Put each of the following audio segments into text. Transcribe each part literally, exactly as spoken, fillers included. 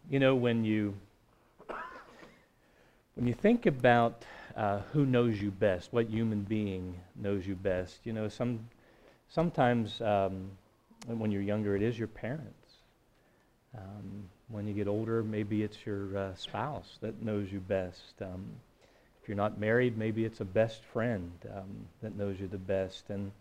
You know, when you when you think about uh, who knows you best, what human being knows you best, you know, some sometimes um, when you're younger, it is your parents. Um, when you get older, maybe it's your uh, spouse that knows you best. Um, if you're not married, maybe it's a best friend um, that knows you the best. And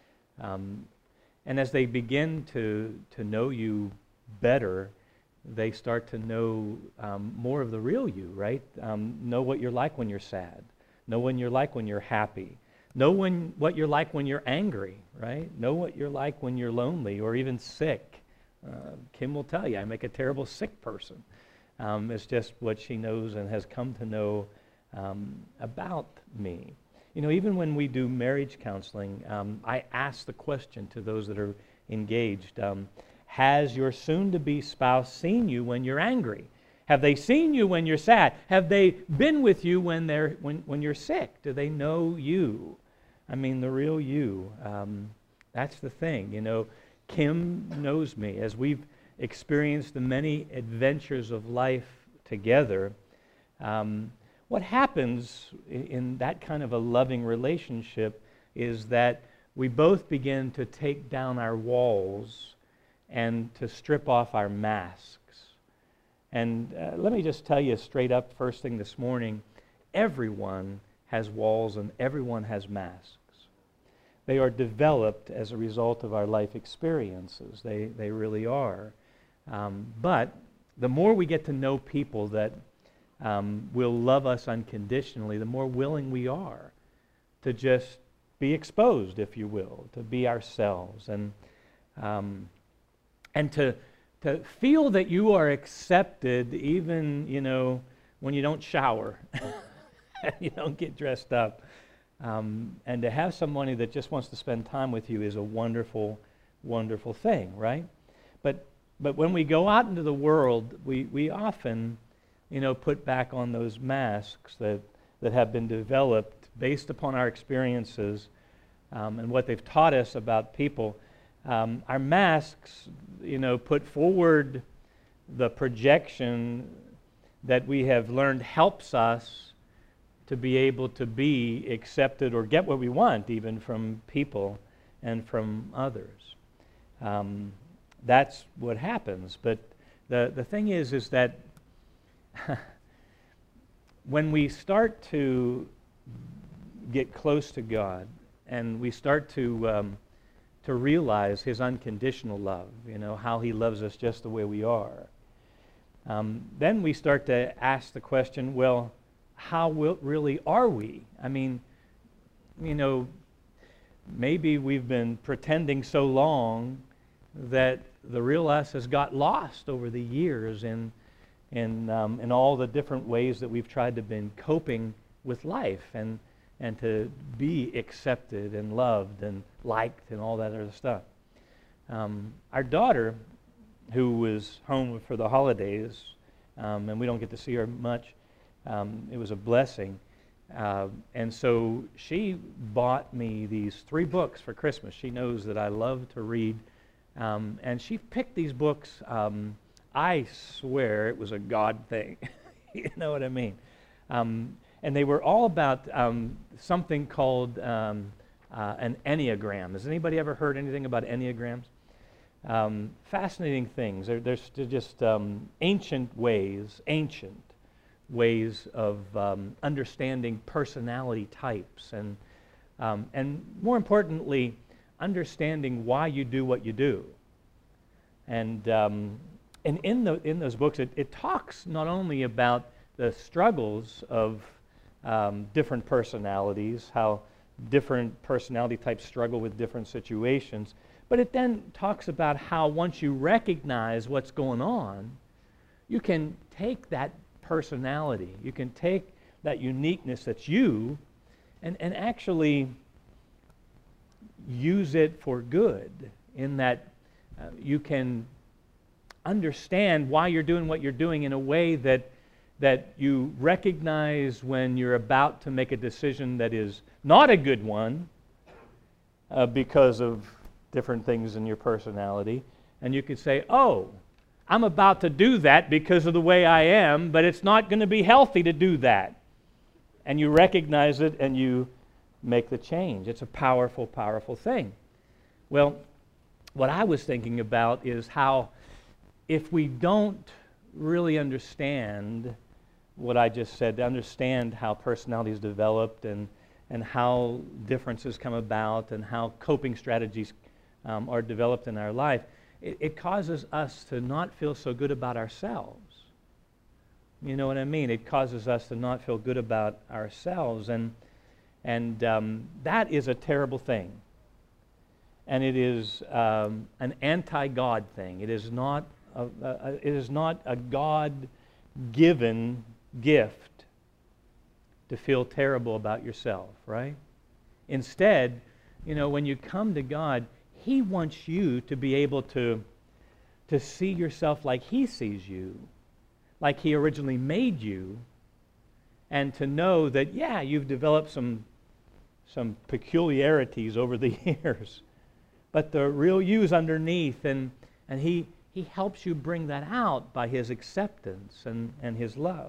um, and as they begin to to know you better, they start to know um, more of the real you, right? Um, know what you're like when you're sad. Know when you're like when you're happy. Know when what you're like when you're angry, right? Know what you're like when you're lonely or even sick. Uh, Kim will tell you, I make a terrible sick person. Um, it's just what she knows and has come to know um, about me. You know, even when we do marriage counseling, um, I ask the question to those that are engaged, um, has your soon-to-be spouse seen you when you're angry? Have they seen you when you're sad? Have they been with you when they're when, when you're sick? Do they know you? I mean, the real you. Um, that's the thing, you know. Kim knows me. As we've experienced the many adventures of life together, um, what happens in, in that kind of a loving relationship is that we both begin to take down our walls and to strip off our masks. And uh, let me just tell you straight up first thing this morning, everyone has walls and everyone has masks. They are developed as a result of our life experiences. They, they really are. Um, but the more we get to know people that um, will love us unconditionally, the more willing we are to just be exposed, if you will, to be ourselves and um, and to to feel that you are accepted, even you know when you don't shower, you don't get dressed up. Um, and to have somebody that just wants to spend time with you is a wonderful, wonderful thing, right? But but when we go out into the world, we, we often, you know, put back on those masks that, that have been developed based upon our experiences um, and what they've taught us about people. Um, our masks, you know, put forward the projection that we have learned helps us to be able to be accepted or get what we want even from people and from others. Um, that's what happens. But the, the thing is, is that when we start to get close to God and we start to um, to realize His unconditional love, you know, how He loves us just the way we are, um, then we start to ask the question, well, how will, really are we? I mean, you know, maybe we've been pretending so long that the real us has got lost over the years in, in, um, in all the different ways that we've tried to been coping with life and, and to be accepted and loved and liked and all that other stuff. Um, our daughter, who was home for the holidays, um, and we don't get to see her much, Um, it was a blessing. Uh, and so she bought me these three books for Christmas. She knows that I love to read. Um, and she picked these books. Um, I swear it was a God thing. You know what I mean? Um, and they were all about um, something called um, uh, an Enneagram. Has anybody ever heard anything about Enneagrams? Um, fascinating things. They're, they're just um, ancient ways, ancient. ways of um, understanding personality types and um, and more importantly, understanding why you do what you do. And um, and in the in those books, it, it talks not only about the struggles of um, different personalities, how different personality types struggle with different situations, but it then talks about how once you recognize what's going on, you can take that personality. You can take that uniqueness that's you and, and actually use it for good in that uh, you can understand why you're doing what you're doing in a way that that you recognize when you're about to make a decision that is not a good one uh, because of different things in your personality, and you could say, oh, I'm about to do that because of the way I am, but it's not going to be healthy to do that. And you recognize it and you make the change. It's a powerful, powerful thing. Well, what I was thinking about is how if we don't really understand what I just said, to understand how personality is developed and, and how differences come about and how coping strategies um, are developed in our life, it, it causes us to not feel so good about ourselves. You know what I mean? It causes us to not feel good about ourselves, and and um, that is a terrible thing. And it is um, an anti-God thing. It is not a, a, it is not a God-given gift to feel terrible about yourself, right? Instead, you know, when you come to God, He wants you to be able to to see yourself like He sees you, like He originally made you, and to know that, yeah, you've developed some some peculiarities over the years, but the real you's underneath, and and He He helps you bring that out by His acceptance and, and His love.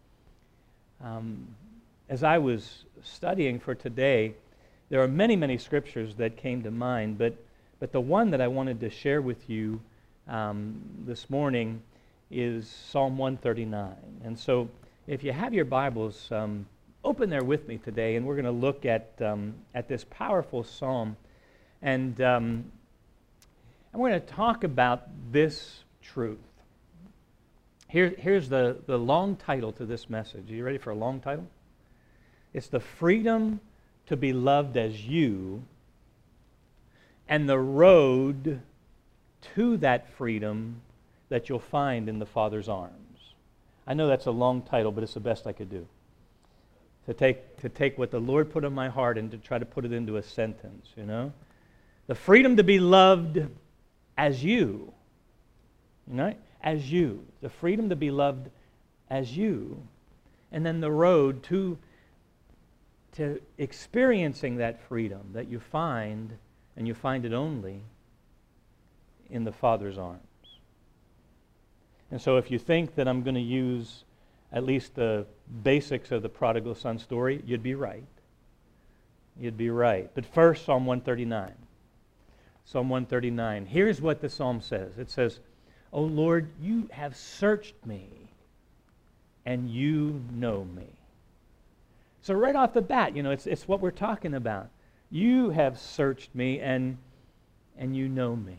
Um, as I was studying for today, there are many, many scriptures that came to mind, but but the one that I wanted to share with you um, this morning is Psalm one thirty-nine. And so if you have your Bibles, um, open there with me today, and we're going to look at um, at this powerful psalm. And, um, and we're going to talk about this truth. Here, here's the, the long title to this message. Are you ready for a long title? It's the freedom to be loved as you and the road to that freedom that you'll find in the Father's arms. I know that's a long title, but it's the best I could do. To take, to take what the Lord put in my heart and to try to put it into a sentence, you know? The freedom to be loved as you. You know? As you. The freedom to be loved as you. And then the road to, to experiencing that freedom that you find, and you find it only in the Father's arms. And so if you think that I'm going to use at least the basics of the prodigal son story, you'd be right. You'd be right. But first, Psalm one thirty-nine. Psalm one thirty-nine. Here's what the psalm says. It says, "O Lord, you have searched me, and you know me." So right off the bat, you know, it's it's what we're talking about. You have searched me, and and you know me.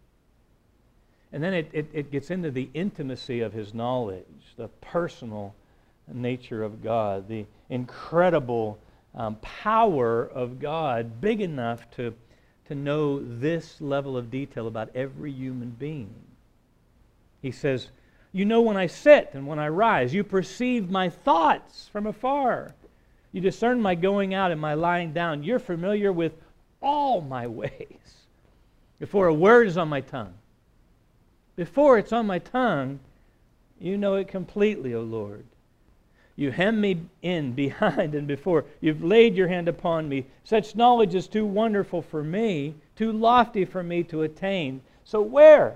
And then it, it, it gets into the intimacy of His knowledge, the personal nature of God, the incredible um, power of God, big enough to, to know this level of detail about every human being. He says, "You know when I sit and when I rise. You perceive my thoughts from afar. You discern my going out and my lying down. You're familiar with all my ways. Before a word is on my tongue, Before it's on my tongue, you know it completely, O Lord. You hem me in behind and before. You've laid your hand upon me. Such knowledge is too wonderful for me, too lofty for me to attain. So where?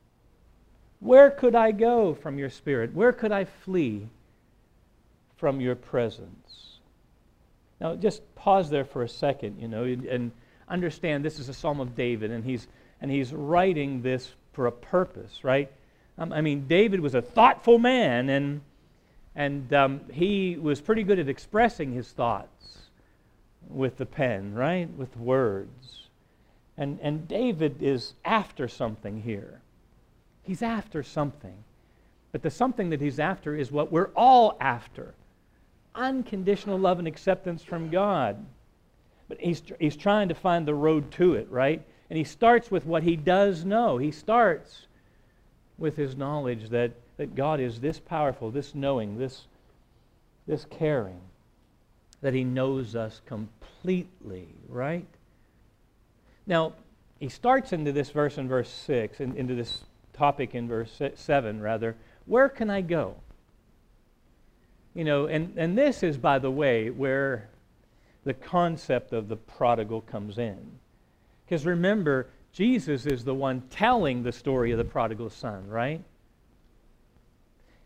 Where could I go from your Spirit? Where could I flee from your presence?" Now, just pause there for a second, you know, and understand this is a Psalm of David, and he's and he's writing this for a purpose, right? Um, I mean, David was a thoughtful man, and and um, he was pretty good at expressing his thoughts with the pen, right? With words. And and David is after something here. He's after something. But the something that he's after is what we're all after. Unconditional love and acceptance from God. But he's he's trying to find the road to it, right? And he starts with what he does know. He starts with his knowledge that, that God is this powerful, this knowing, this, this caring, that He knows us completely, right? Now, he starts into this verse in verse six, in, into this topic in verse seven, rather. Where can I go? You know, and, and this is, by the way, where the concept of the prodigal comes in. Because remember, Jesus is the one telling the story of the prodigal son, right?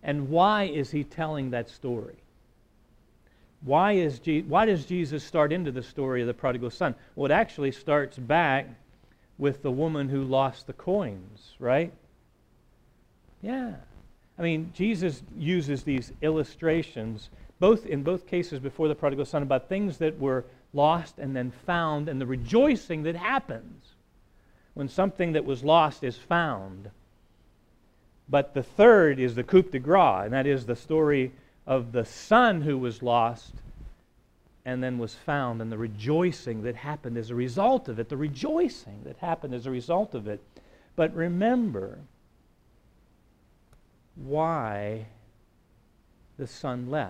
And why is he telling that story? Why is Je- why does Jesus start into the story of the prodigal son? Well, it actually starts back with the woman who lost the coins, right? Yeah. I mean, Jesus uses these illustrations, both in both cases before the prodigal son, about things that were lost and then found, and the rejoicing that happens when something that was lost is found. But the third is the coup de grace, and that is the story of the son who was lost and then was found, and the rejoicing that happened as a result of it, the rejoicing that happened as a result of it. But remember why the son left.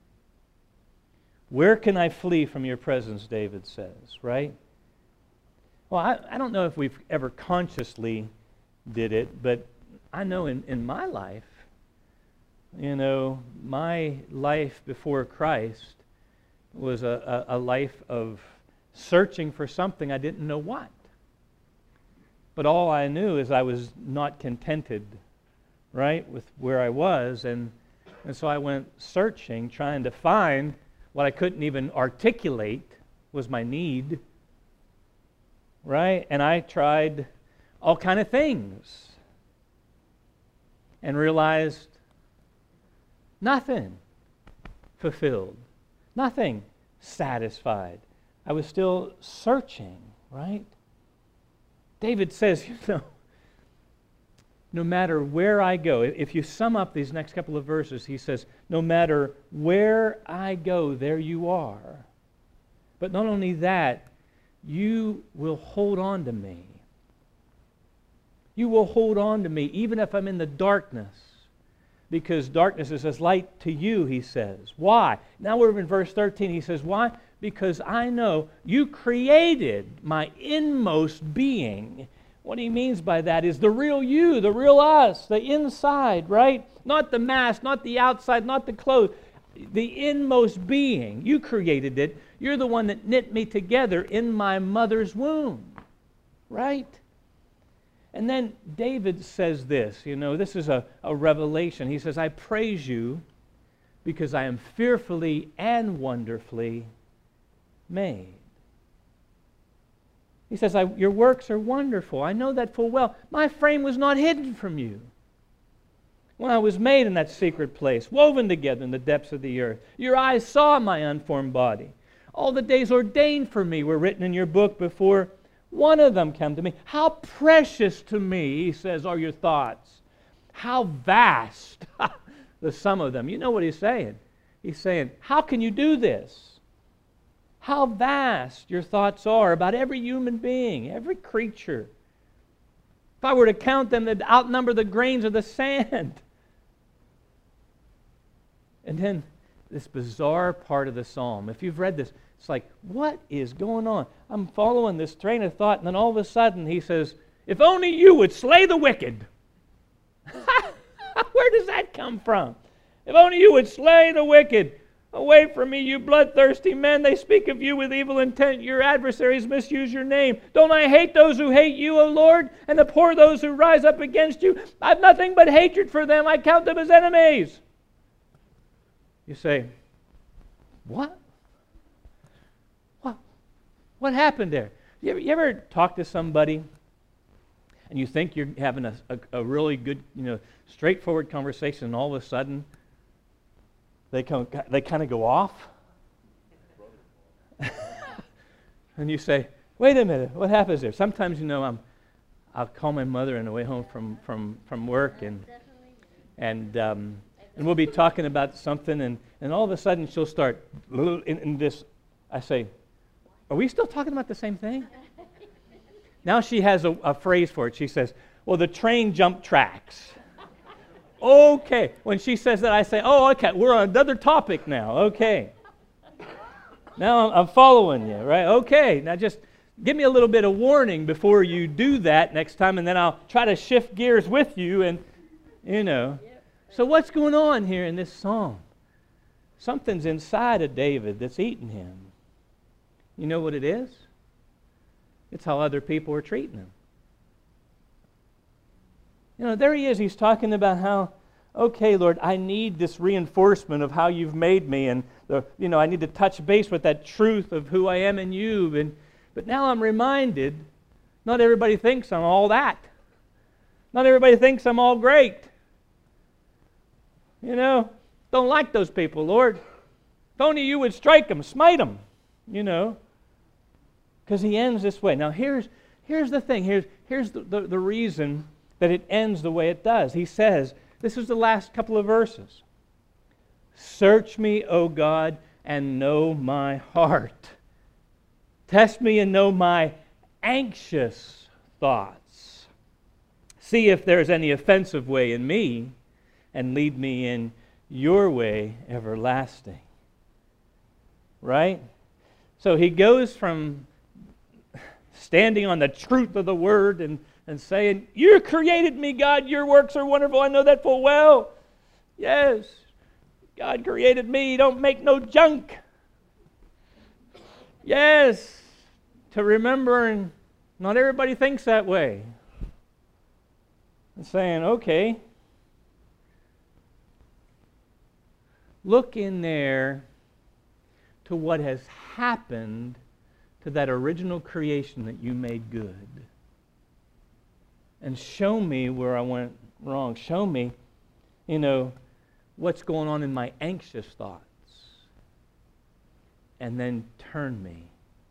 Where can I flee from your presence, David says, right? Well, I, I don't know if we've ever consciously did it, but I know in, in my life, you know, my life before Christ was a, a, a life of searching for something I didn't know what. But all I knew is I was not contented, right, with where I was, and, and so I went searching, trying to find what I couldn't even articulate was my need, right? And I tried all kind of things and realized nothing fulfilled, nothing satisfied. I was still searching, right? David says, you know, no matter where I go, if you sum up these next couple of verses, he says, no matter where I go, there you are. But not only that, you will hold on to me. You will hold on to me even if I'm in the darkness, because darkness is as light to you, he says. Why? Now we're in verse thirteen. He says, why? Because I know you created my inmost being. What he means by that is the real you, the real us, the inside, right? Not the mask, not the outside, not the clothes. The inmost being. You created it. You're the one that knit me together in my mother's womb, right? And then David says this, you know, this is a, a revelation. He says, I praise you because I am fearfully and wonderfully made. He says, I, your works are wonderful. I know that full well. My frame was not hidden from you when I was made in that secret place, woven together in the depths of the earth. Your eyes saw my unformed body. All the days ordained for me were written in your book before one of them came to me. How precious to me, he says, are your thoughts. How vast the sum of them. You know what he's saying. He's saying, how can you do this? How vast your thoughts are about every human being, every creature. If I were to count them, they'd outnumber the grains of the sand. And then this bizarre part of the psalm. If you've read this, it's like, what is going on? I'm following this train of thought, and then all of a sudden he says, if only you would slay the wicked. Where does that come from? If only you would slay the wicked. Away from me, you bloodthirsty men. They speak of you with evil intent. Your adversaries misuse your name. Don't I hate those who hate you, O Lord, and abhor those who rise up against you? I have nothing but hatred for them. I count them as enemies. You say, what? What? What happened there? You ever, you ever talk to somebody and you think you're having a, a, a really good, you know, straightforward conversation, and all of a sudden They come, they kind of go off. And you say, wait a minute, what happens there? Sometimes, you know, I'm, I'll call my mother on the way home from, from, from work, and and um, and we'll be talking about something, and, and all of a sudden she'll start in, in this. I say, are we still talking about the same thing? Now she has a, a phrase for it. She says, well, the train jumped tracks. Okay. When she says that, I say, oh, okay, we're on another topic now. Okay. Now I'm following you, right? Okay. Now just give me a little bit of warning before you do that next time, and then I'll try to shift gears with you, and, you know. So what's going on here in this psalm? Something's inside of David that's eating him. You know what it is? It's how other people are treating him. You know, there he is. He's talking about how okay, Lord, I need this reinforcement of how you've made me, and the, you know, I need to touch base with that truth of who I am in you. And but now I'm reminded, not everybody thinks I'm all that. Not everybody thinks I'm all great. You know, don't like those people, Lord. If only you would strike them, smite them, you know. Because he ends this way. Now here's here's the thing. Here's, here's the, the, the reason that it ends the way it does. He says, this is the last couple of verses. Search me, O God, and know my heart. Test me and know my anxious thoughts. See if there's any offensive way in me, and lead me in your way everlasting. Right? So he goes from standing on the truth of the Word and, and saying, you created me, God, your works are wonderful, I know that full well. Yes, God created me, don't make no junk. Yes, to remember, and not everybody thinks that way. And saying, okay, look in there to what has happened to that original creation that you made good. And show me where I went wrong. Show me, you know, what's going on in my anxious thoughts. And then turn me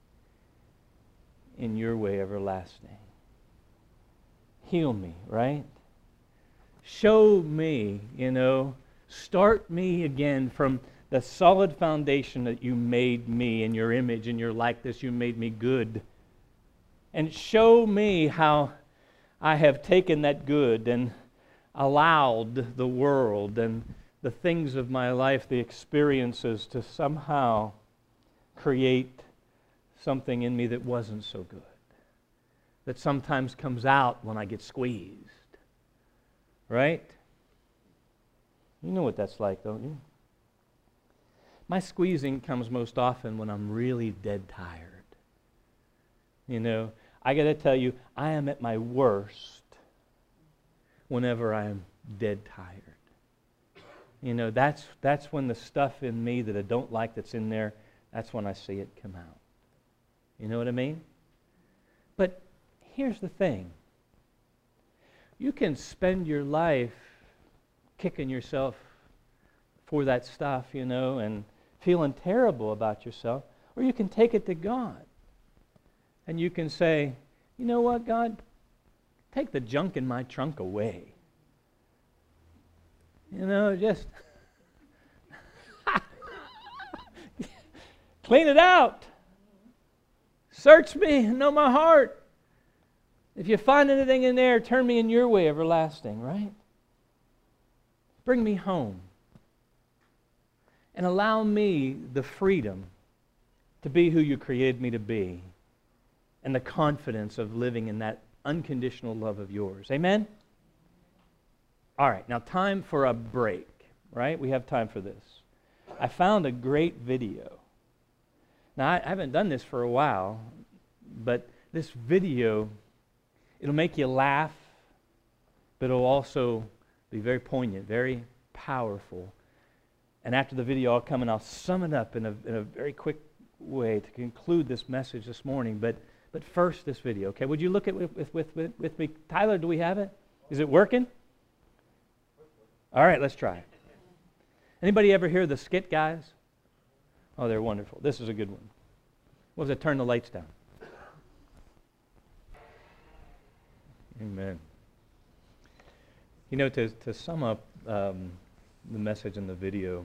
in your way everlasting. Heal me, right? Show me, you know, start me again from the solid foundation that you made me in your image, in your likeness. You made me good. And show me how I have taken that good and allowed the world and the things of my life, the experiences, to somehow create something in me that wasn't so good. That sometimes comes out when I get squeezed. Right? You know what that's like, don't you? My squeezing comes most often when I'm really dead tired. You know, I got to tell you, I am at my worst whenever I am dead tired. You know, that's that's when the stuff in me that I don't like that's in there, that's when I see it come out. You know what I mean? But here's the thing. You can spend your life kicking yourself for that stuff, you know, and feeling terrible about yourself, or you can take it to God. And you can say, you know what, God? Take the junk in my trunk away. You know, just clean it out. Search me and know my heart. If you find anything in there, turn me in your way everlasting, right? Bring me home. And allow me the freedom to be who you created me to be, and the confidence of living in that unconditional love of yours. Amen? All right, now time for a break, right? We have time for this. I found a great video. Now, I haven't done this for a while, but this video, it'll make you laugh, but it'll also be very poignant, very powerful. And after the video, I'll come and I'll sum it up in a, in a very quick way to conclude this message this morning. But but first, this video, okay? Would you look at it with, with, with, with me? Tyler, do we have it? Is it working? All right, let's try it. Anybody ever hear the Skit Guys? Oh, they're wonderful. This is a good one. What was it? Turn the lights down. Amen. You know, to, to sum up um, the message in the video,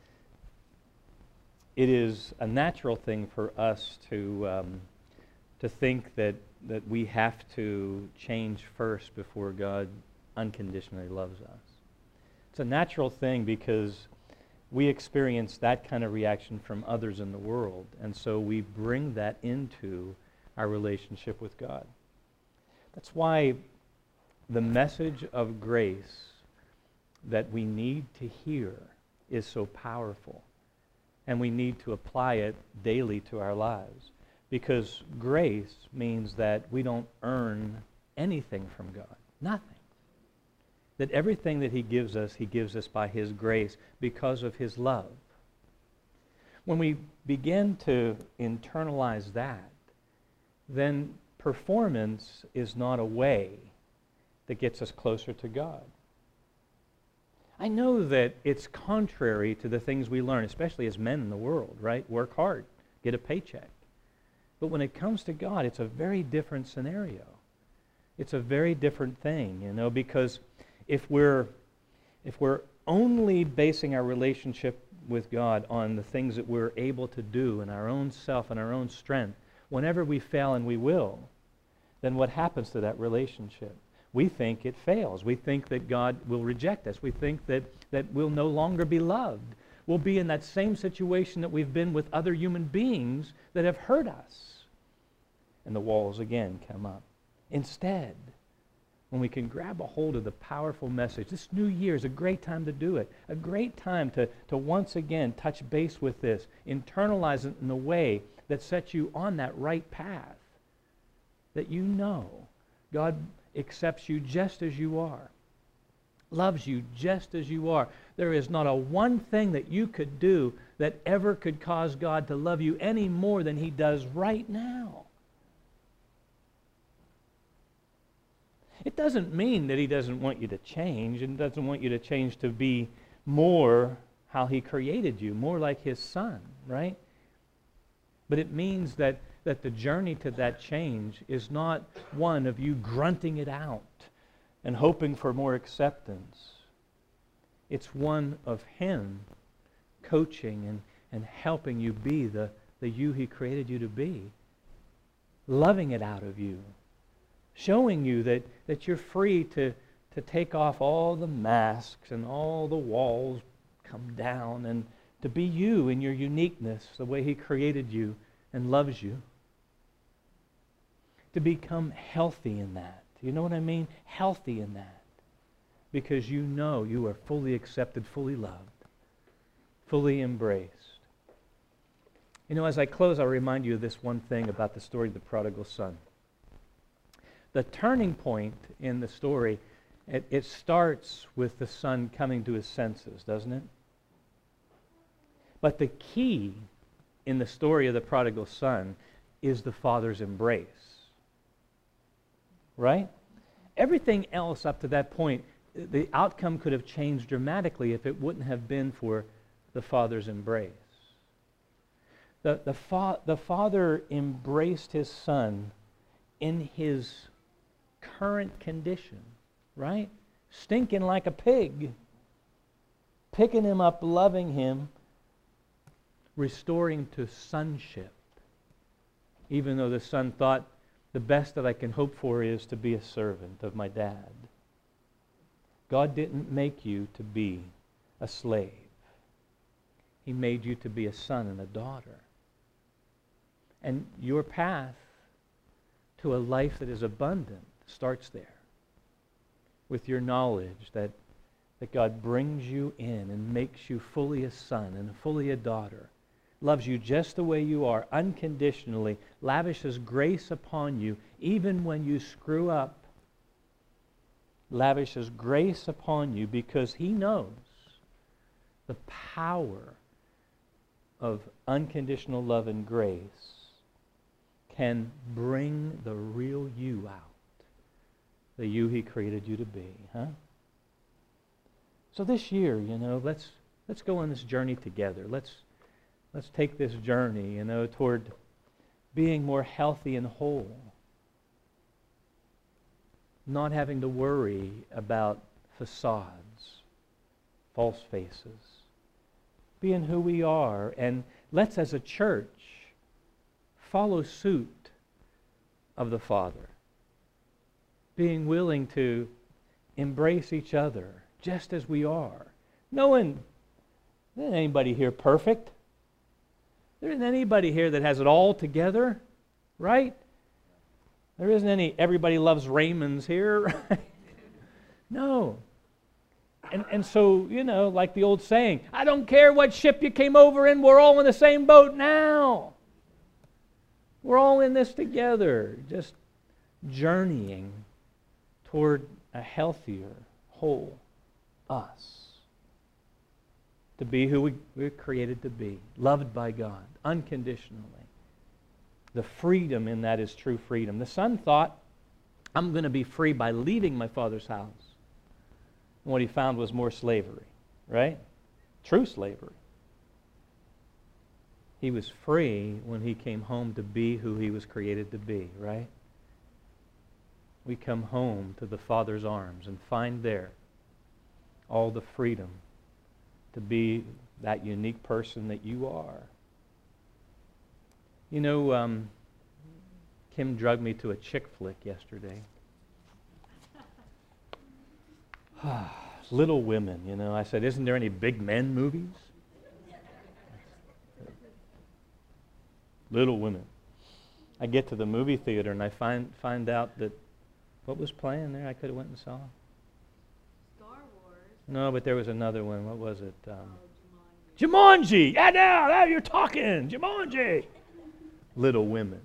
it is a natural thing for us to um, to think that, that we have to change first before God unconditionally loves us. It's a natural thing because we experience that kind of reaction from others in the world, and so we bring that into our relationship with God. That's why the message of grace that we need to hear is so powerful, and we need to apply it daily to our lives, because grace means that we don't earn anything from God. Nothing. that everything that He gives us, He gives us by His grace because of His love. When we begin to internalize that, then performance is not a way that gets us closer to God. I know that it's contrary to the things we learn, especially as men in the world, right? Work hard, get a paycheck. But when it comes to God, it's a very different scenario. It's a very different thing, you know, because if we're if we're only basing our relationship with God on the things that we're able to do in our own self and our own strength, whenever we fail, and we will, then what happens to that relationship? We think it fails. We think that God will reject us. We think that, that we'll no longer be loved. We'll be in that same situation that we've been with other human beings that have hurt us. And the walls again come up. Instead, when we can grab a hold of the powerful message, this new year is a great time to do it. A great time to, to once again touch base with this, internalize it in a way that sets you on that right path. That you know God accepts you just as you are, loves you just as you are. There is not a one thing that you could do that ever could cause God to love you any more than He does right now. It doesn't mean that He doesn't want you to change and doesn't want you to change to be more how He created you, more like His Son, right? But it means that, that the journey to that change is not one of you grunting it out and hoping for more acceptance. It's one of Him coaching and, and helping you be the, the you He created you to be, loving it out of you, showing you that, that you're free to, to take off all the masks and all the walls come down and to be you in your uniqueness, the way He created you and loves you. To become healthy in that. You know what I mean? Healthy in that. Because you know you are fully accepted, fully loved, fully embraced. You know, as I close, I'll remind you of this one thing about the story of the prodigal son. The turning point in the story, it, it starts with the son coming to his senses, doesn't it? But the key in the story of the prodigal son is the father's embrace. Right? Everything else up to that point, the outcome could have changed dramatically if it wouldn't have been for the father's embrace. The, the, fa- the father embraced his son in his current condition, right? Stinking like a pig, picking him up, loving him, restoring to sonship. Even though the son thought, the best that I can hope for is to be a servant of my dad. God didn't make you to be a slave. He made you to be a son and a daughter. And your path to a life that is abundant starts there, with your knowledge that, that God brings you in and makes you fully a son and fully a daughter, loves you just the way you are, unconditionally, lavishes grace upon you, even when you screw up, lavishes grace upon you because He knows the power of unconditional love and grace can bring the real you out, the you He created you to be, huh? So this year, you know, let's let's go on this journey together. Let's let's take this journey, you know, toward being more healthy and whole. Not having to worry about facades, false faces. Being who we are, and let's as a church follow suit of the Father. Being willing to embrace each other just as we are. Knowing there isn't anybody here perfect. There isn't anybody here that has it all together, right? There isn't any everybody loves Raymonds here, right? No. And and so, you know, like the old saying, I don't care what ship you came over in, we're all in the same boat now. We're all in this together, just journeying toward a healthier, whole, us. To be who we, we're created to be, loved by God, unconditionally. The freedom in that is true freedom. The son thought, I'm going to be free by leaving my father's house. And what he found was more slavery, right? True slavery. He was free when he came home to be who he was created to be, right? We come home to the Father's arms and find there all the freedom to be that unique person that you are. You know, um, Kim drugged me to a chick flick yesterday. Little Women, you know. I said, isn't there any big men movies? Little Women. I get to the movie theater and I find find out that what was playing there I could have went and saw. Star Wars. No, but there was another one. What was it? Um, oh, Jumanji. Jumanji! Yeah, now, now you're talking! Jumanji! Little Women.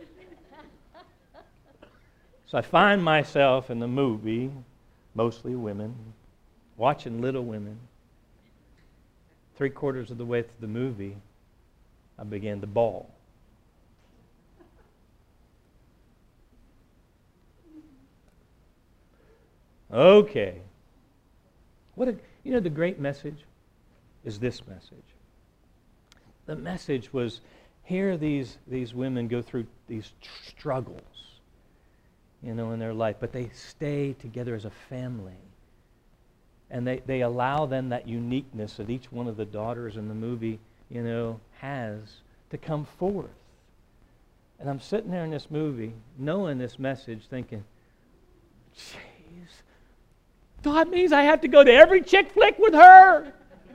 So I find myself in the movie, mostly women, watching Little Women. Three quarters of the way through the movie, I began to bawl. Okay. What a, you know, the great message is this message. The message was, here these, these women go through these tr- struggles, you know, in their life, but they stay together as a family. And they, they allow then that uniqueness that each one of the daughters in the movie, you know, has to come forth. And I'm sitting there in this movie, knowing this message, thinking, jeez, that means I have to go to every chick flick with her.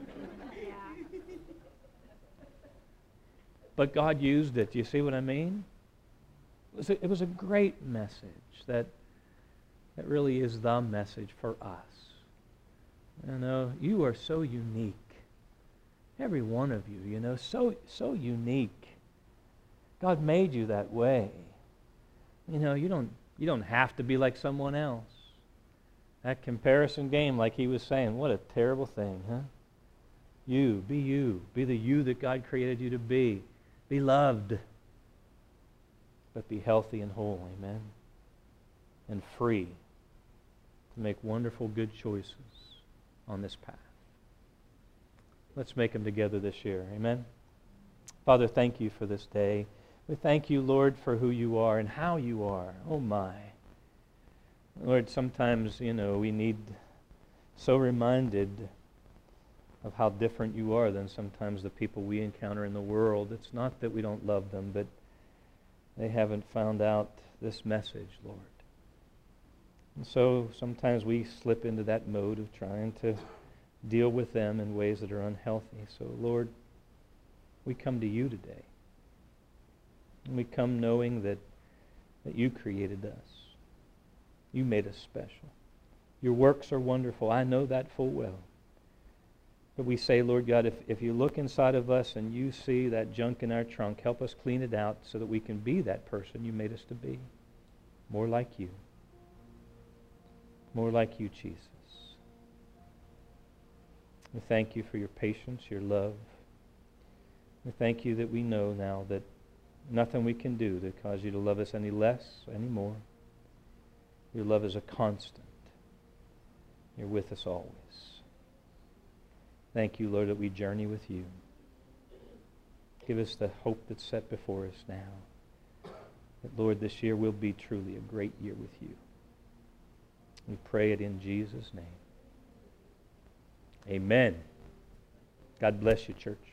But God used it. Do you see what I mean? It was a, it was a great message that, that really is the message for us. You know, you are so unique. Every one of you, you know, so so unique. God made you that way. You know, you don't you don't have to be like someone else. That comparison game, like he was saying, what a terrible thing, huh? You, be you. Be the you that God created you to be. Be loved. But be healthy and whole, amen? And free to make wonderful, good choices on this path. Let's make them together this year, amen? Father, thank you for this day. We thank you, Lord, for who you are and how you are. Oh, my. Lord, sometimes, you know, we need so reminded of how different you are than sometimes the people we encounter in the world. It's not that we don't love them, but they haven't found out this message, Lord. And so sometimes we slip into that mode of trying to deal with them in ways that are unhealthy. So, Lord, we come to you today. And we come knowing that, that you created us. You made us special. Your works are wonderful. I know that full well. But we say, Lord God, if, if you look inside of us and you see that junk in our trunk, help us clean it out so that we can be that person you made us to be. More like you. More like you, Jesus. We thank you for your patience, your love. We thank you that we know now that nothing we can do to cause you to love us any less, any more. Your love is a constant. You're with us always. Thank you, Lord, that we journey with you. Give us the hope that's set before us now. That, Lord, this year will be truly a great year with you. We pray it in Jesus' name. Amen. God bless you, church.